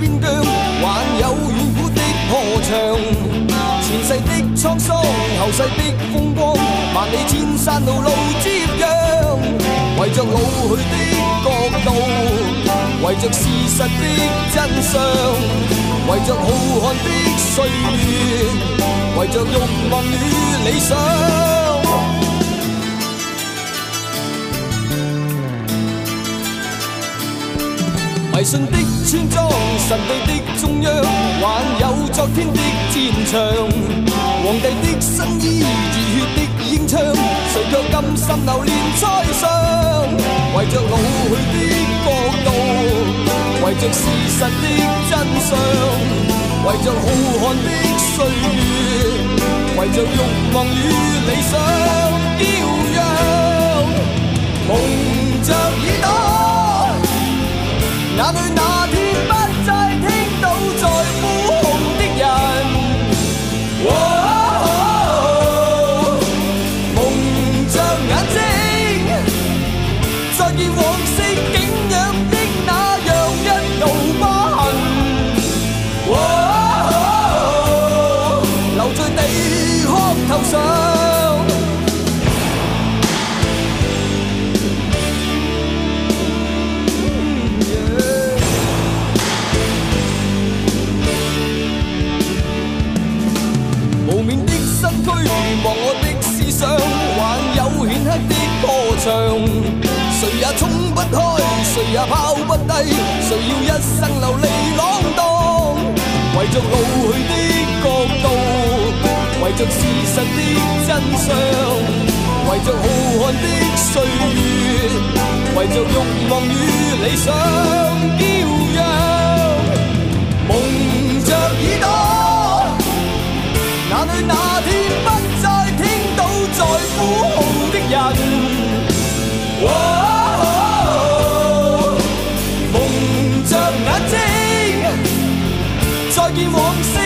边疆，還有遠古的破牆。前世的滄桑，後世的風光，萬里千山路路接壤。為着老去的國度，為着事實的真相，為着浩瀚的歲月，為着慾望與理想。迷信的村莊，神秘的中央，還有昨天的戰場。皇帝的新衣，熱血的英槍，誰卻甘心流連塞上？為着老去的國度，為着事實的真相，為着浩瀚的歲月，為着慾望與理想驕陽，蒙着耳朵。哪裏那天不再聽到在呼號的人，蒙着眼睛，再見往昔景仰的那樣一道疤痕，留在地殼頭上。望我的思想，還有顯赫的破牆，誰也衝不開，誰也拋不低，誰要一生流離浪蕩？為着老去的國度，為着事實的真相，為着浩瀚的歲月，為着慾望與理想驕陽，蒙着耳朵，哪裏那天不再聽到在呼號的人，蒙着眼睛，再見往昔